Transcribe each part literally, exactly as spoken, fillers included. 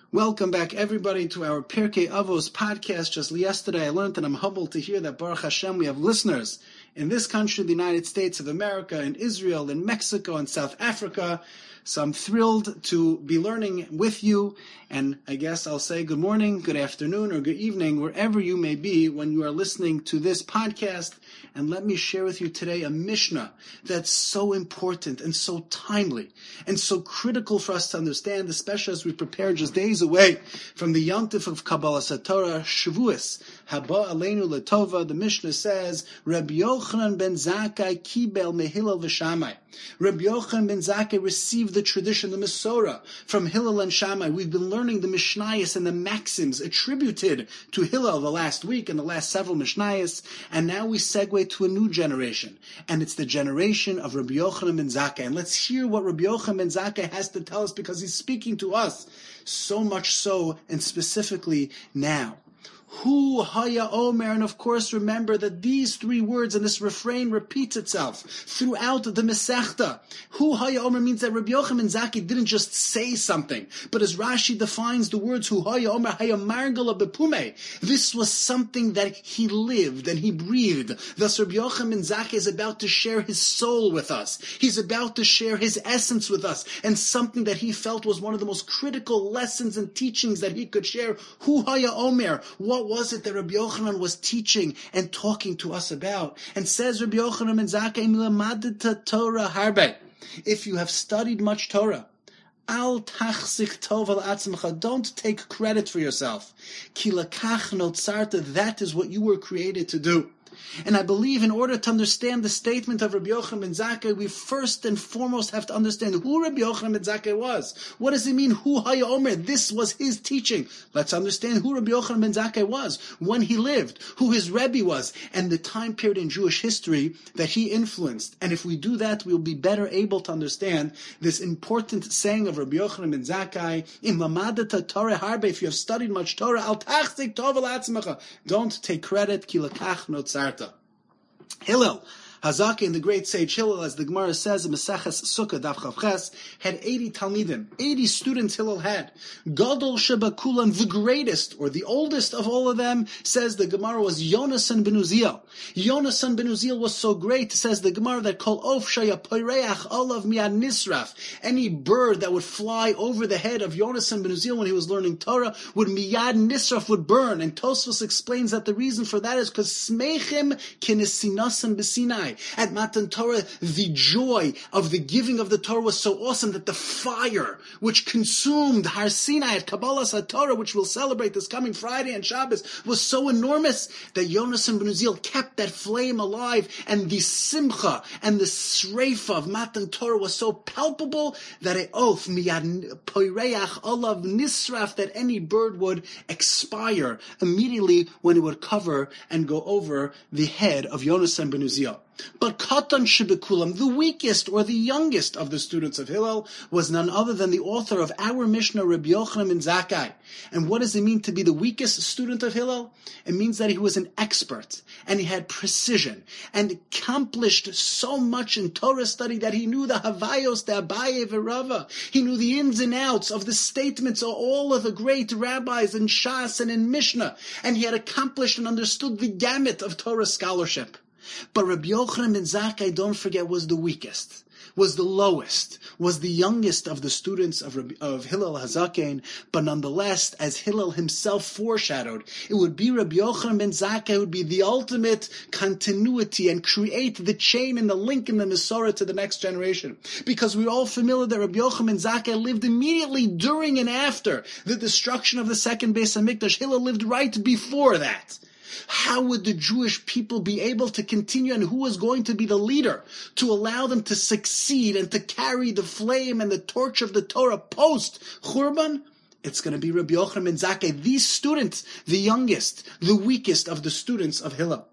Welcome back, everybody, to our Pirkei Avos podcast. Just yesterday, I learned, and I'm humbled to hear that, Baruch Hashem, we have listeners in this country, the United States of America, in Israel, in Mexico, in South Africa. So I'm thrilled to be learning with you, and I guess I'll say good morning, good afternoon, or good evening, wherever you may be when you are listening to this podcast. And let me share with you today a Mishnah that's so important and so timely and so critical for us to understand, especially as we prepare just days away from the Yom Tov of Kabbalah Satorah, Shavuos, Haba Aleinu Latova. The Mishnah says, Rabbi Yochanan ben Zakkai kibel mehillel v'Shammai. Rabbi Yochanan ben Zakkai received the tradition, the Masorah, from Hillel and Shammai. We've been learning the Mishnayos and the maxims attributed to Hillel the last week and the last several Mishnayos, and now we segue to a new generation, and it's the generation of Rabbi Yochanan ben Zakkai. And let's hear what Rabbi Yochanan ben Zakkai has to tell us, because he's speaking to us so much so, and specifically now. Hu haya omer, and of course remember that these three words and this refrain repeats itself throughout the Masechta. Hu haya omer means that Rabbi Yochanan ben Zakkai didn't just say something, but as Rashi defines the words Hu haya omer haya margala bepume, this was something that he lived and he breathed. Thus Rabbi Yochanan ben Zakkai is about to share his soul with us. He's about to share his essence with us, and something that he felt was one of the most critical lessons and teachings that he could share. Hu haya omer, what What was it that Rabbi Yochanan was teaching and talking to us about? And says Rabbi Yochanan ben Zakkai, "Milamadta Torah harbe." If you have studied much Torah, al tachzik tov al atzmacha, don't take credit for yourself. Ki lakach notzarta, that is what you were created to do. And I believe in order to understand the statement of Rabbi Yochanan ben Zakkai, we first and foremost have to understand who Rabbi Yochanan ben Zakkai was. What does it mean, Hu haya omer? This was his teaching. Let's understand who Rabbi Yochanan ben Zakkai was, when he lived, who his Rebbe was, and the time period in Jewish history that he influenced. And if we do that, we'll be better able to understand this important saying of Rabbi Yochanan ben Zakkai, Im lamadata Torah harbe, if you have studied much Torah, al tachzik tov al atzmacha, don't take credit, ki lakach notzarta. Hillel Hazaki, and the great sage Hillel, as the Gemara says in Maseches Sukkah Daf Chav Ches, had eighty talmidim, eighty students Hillel had. Gadol shebakulam, the greatest or the oldest of all of them, says the Gemara, was Yonasan ben Uziel. Yonasan ben Uziel was so great, says the Gemara, that kol of shaya poireach olav miad nisraf, any bird that would fly over the head of Yonasan ben Uziel when he was learning Torah would miad nisraf, would burn. And Tosfos explains that the reason for that is because smeichim kinesinasan b'Sinai. At Matan Torah, the joy of the giving of the Torah was so awesome that the fire which consumed Har Sinai at Kabbalah Satorah, which we'll celebrate this coming Friday and Shabbos, was so enormous that Yonasan ben Uziel kept that flame alive, and the simcha and the sreifa of Matan Torah was so palpable that a oath miyad poireach olav nisraf, that any bird would expire immediately when it would cover and go over the head of Yonasan ben Uziel. But Katan Shebekulam, the weakest or the youngest of the students of Hillel, was none other than the author of our Mishnah, Rabbi Yochanan ben Zakkai. And what does it mean to be the weakest student of Hillel? It means that he was an expert, and he had precision, and accomplished so much in Torah study that he knew the Havayos, the Abaye v'Rava. He knew the ins and outs of the statements of all of the great rabbis in Shas and in Mishnah, and he had accomplished and understood the gamut of Torah scholarship. But Rabbi Yochanan ben Zakkai, don't forget, was the weakest, was the lowest, was the youngest of the students of, Rabbi, of Hillel Hazaken. But nonetheless, as Hillel himself foreshadowed, it would be Rabbi Yochanan ben Zakkai who would be the ultimate continuity and create the chain and the link in the Masorah to the next generation. Because we're all familiar that Rabbi Yochanan ben Zakkai lived immediately during and after the destruction of the second Beis HaMikdash. Hillel lived right before that. How would the Jewish people be able to continue, and who was going to be the leader to allow them to succeed and to carry the flame and the torch of the Torah post-Churban? It's going to be Rabbi Yochanan ben Zakkai, the student, the youngest, the weakest of the students of Hillel.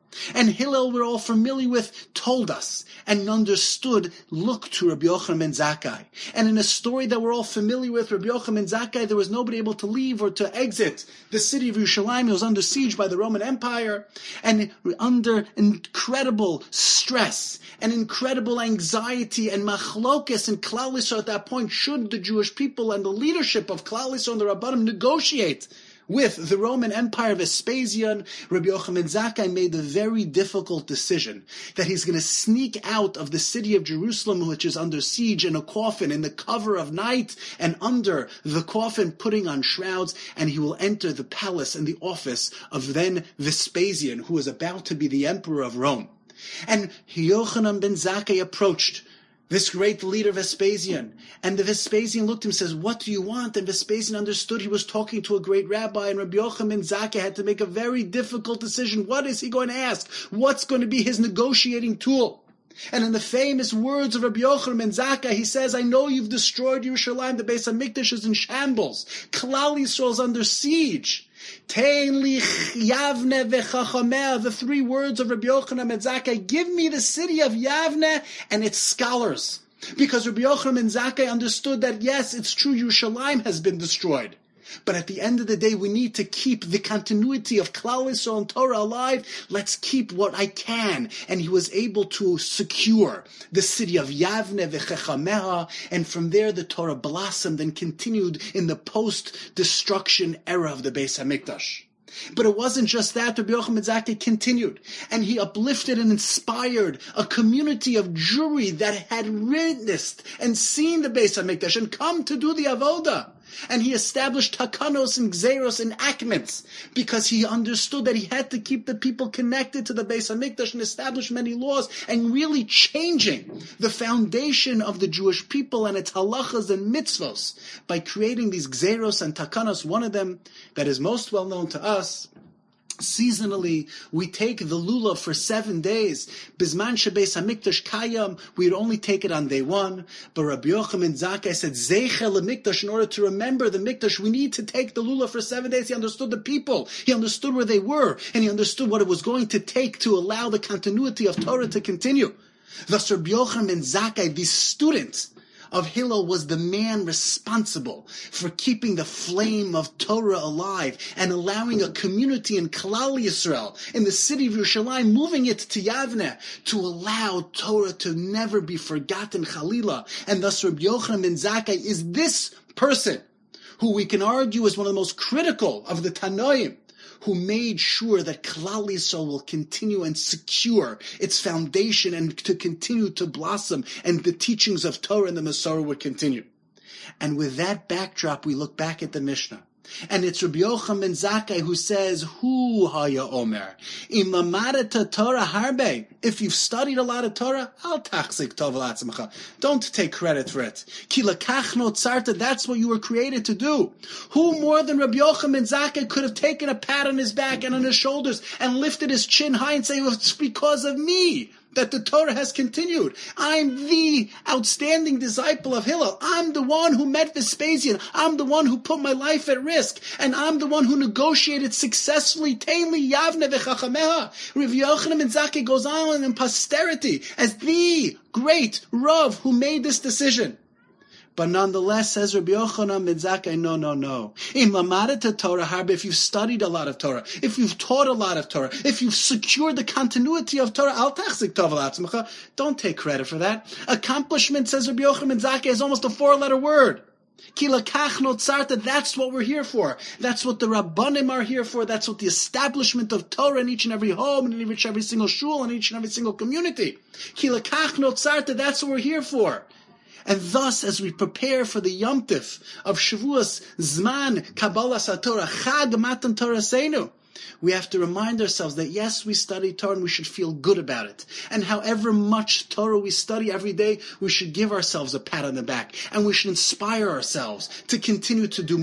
And Hillel, we're all familiar with, told us and understood, look to Rabbi Yochanan ben Zakkai. And in a story that we're all familiar with, Rabbi Yochanan ben Zakkai, there was nobody able to leave or to exit the city of Yerushalayim. It was under siege by the Roman Empire, and under incredible stress and incredible anxiety and machlokes and Klal Yisrael at that point. Should the Jewish people and the leadership of Klal Yisrael and the Rabbanim negotiate with the Roman Empire of Vespasian, Rabbi Yochanan ben Zakkai made the very difficult decision that he's going to sneak out of the city of Jerusalem, which is under siege, in a coffin, in the cover of night, and under the coffin putting on shrouds, and he will enter the palace and the office of then Vespasian, who is about to be the emperor of Rome. And Yochanan ben Zakkai approached this great leader Vespasian, and the Vespasian looked at him and says, what do you want? And Vespasian understood he was talking to a great rabbi, and Rabbi Yochanan ben Zakkai had to make a very difficult decision. What is he going to ask? What's going to be his negotiating tool? And in the famous words of Rabbi Yochanan ben Zakkai, he says, I know you've destroyed Yerushalayim, the Beis HaMikdash is in shambles, Klal Yisrael is under siege. Tein li Yavne v'chachameh, the three words of Rabbi Yochanan ben Zakkai, give me the city of Yavne and its scholars. Because Rabbi Yochanan ben Zakkai understood that, yes, it's true, Yerushalayim has been destroyed. But at the end of the day, we need to keep the continuity of Klal Yisrael and Torah alive. Let's keep what I can. And he was able to secure the city of Yavne v'chechameha, and from there the Torah blossomed and continued in the post-destruction era of the Beis HaMikdash. But it wasn't just that. Rabbi Yochanan ben Zakkai continued, and he uplifted and inspired a community of Jewry that had witnessed and seen the Beis HaMikdash and come to do the avoda. And he established takanos and gzeros and enactments because he understood that he had to keep the people connected to the Beis HaMikdash and establish many laws, and really changing the foundation of the Jewish people and its halachas and mitzvos by creating these gzeros and takanos. One of them that is most well known to us, seasonally, we take the lulav for seven days. Bisman shebeis hamikdash kayam, we'd only take it on day one. But Rabbi Yochanan ben Zakkai said, zeicher lemikdash, in order to remember the mikdash, we need to take the lulav for seven days. He understood the people. He understood where they were. And he understood what it was going to take to allow the continuity of Torah to continue. Thus, Rabbi Yochanan ben Zakkai, the student of Hillel, was the man responsible for keeping the flame of Torah alive and allowing a community in Klal Yisrael, in the city of Yerushalayim, moving it to Yavne, to allow Torah to never be forgotten, Chalila. And thus Rabbi Yochanan ben Zakkai is this person who we can argue is one of the most critical of the Tanoim, who made sure that Klal Yisrael will continue and secure its foundation and to continue to blossom, and the teachings of Torah and the Masorah would continue. And with that backdrop, we look back at the Mishnah. And it's Rabbi Yochanan ben Zakkai who says, Hu haya omer, im lamadeta Torah harbe, if you've studied a lot of Torah, al tachzik tov l'atzmecha, don't take credit for it. Ki lakachno tzarta, that's what you were created to do. Who more than Rabbi Yochanan ben Zakkai could have taken a pat on his back and on his shoulders and lifted his chin high and say, well, it's because of me that the Torah has continued. I'm the outstanding disciple of Hillel. I'm the one who met Vespasian. I'm the one who put my life at risk. And I'm the one who negotiated successfully. Teili Yavne v'chachameha. Rav Yochanan ben Zakkai goes on in posterity as the great Rav who made this decision. But nonetheless, says Rabbi Yochanan ben Zakkai, no, no, no. In lamadeta Torah harbe, if you've studied a lot of Torah, if you've taught a lot of Torah, if you've secured the continuity of Torah, al tachzik tov l'atzmecha, don't take credit for that. Accomplishment, says Rabbi Yochanan ben Zakkai, is almost a four-letter word. Ki lakachno tzarta, that's what we're here for. That's what the Rabbanim are here for. That's what the establishment of Torah in each and every home, and in each and every single shul, and each and every single community. Ki lakachno tzarta, that's what we're here for. And thus, as we prepare for the Yom Tif of Shavuos, Zman, Kabbalah SaTorah, Chag Matan Torah Seinu, we have to remind ourselves that yes, we study Torah and we should feel good about it. And however much Torah we study every day, we should give ourselves a pat on the back. And we should inspire ourselves to continue to do more.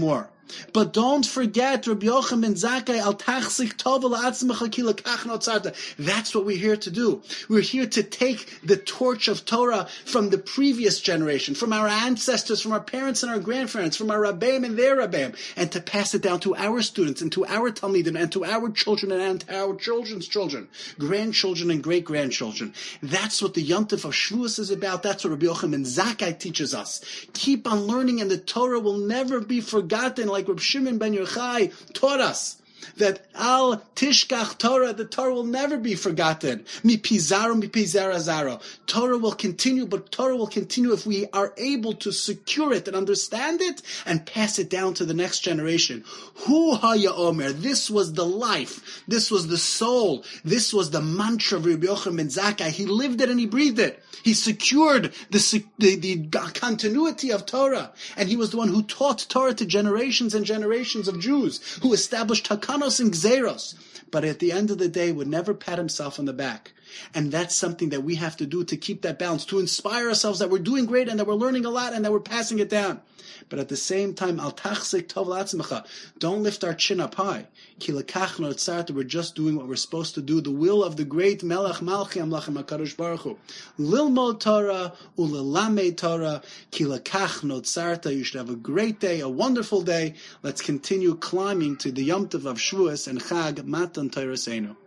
But don't forget, Rabbi Yochanan ben Zakkai, al tachzik tov la'atzmecha ki lekach notzarta. That's what we're here to do. We're here to take the torch of Torah from the previous generation, from our ancestors, from our parents and our grandparents, from our rabbeim and their rabbeim, and to pass it down to our students and to our talmidim and to our children and to our children's children, grandchildren and great-grandchildren. That's what the Yom Tov of Shavuos is about. That's what Rabbi Yochanan ben Zakkai teaches us. Keep on learning, and the Torah will never be forgotten, like Reb Shimon ben Yochai taught us. That al tishkach Torah, the Torah will never be forgotten. Mi pizaro, mi pizarazaro. Torah will continue, but Torah will continue if we are able to secure it and understand it and pass it down to the next generation. Hu haya omer. This was the life. This was the soul. This was the mantra of Rabbi Yochanan ben Zakkai. He lived it and he breathed it. He secured the, the, the continuity of Torah. And he was the one who taught Torah to generations and generations of Jews, who established Hakanos and Gzeros. But at the end of the day, would never pat himself on the back. And that's something that we have to do to keep that balance, to inspire ourselves that we're doing great and that we're learning a lot and that we're passing it down. But at the same time, al tachzik tov la'atzmecha, don't lift our chin up high. Ki lekach notzarta, we're just doing what we're supposed to do, the will of the great Melech Malchi Amlachim HaKadosh Baruch Hu. Lilmod Torah ulelamed Torah, ki lekach notzarta. You should have a great day, a wonderful day. Let's continue climbing to the Yom Tov of Shavuos and Chag Matan Torah Seinu.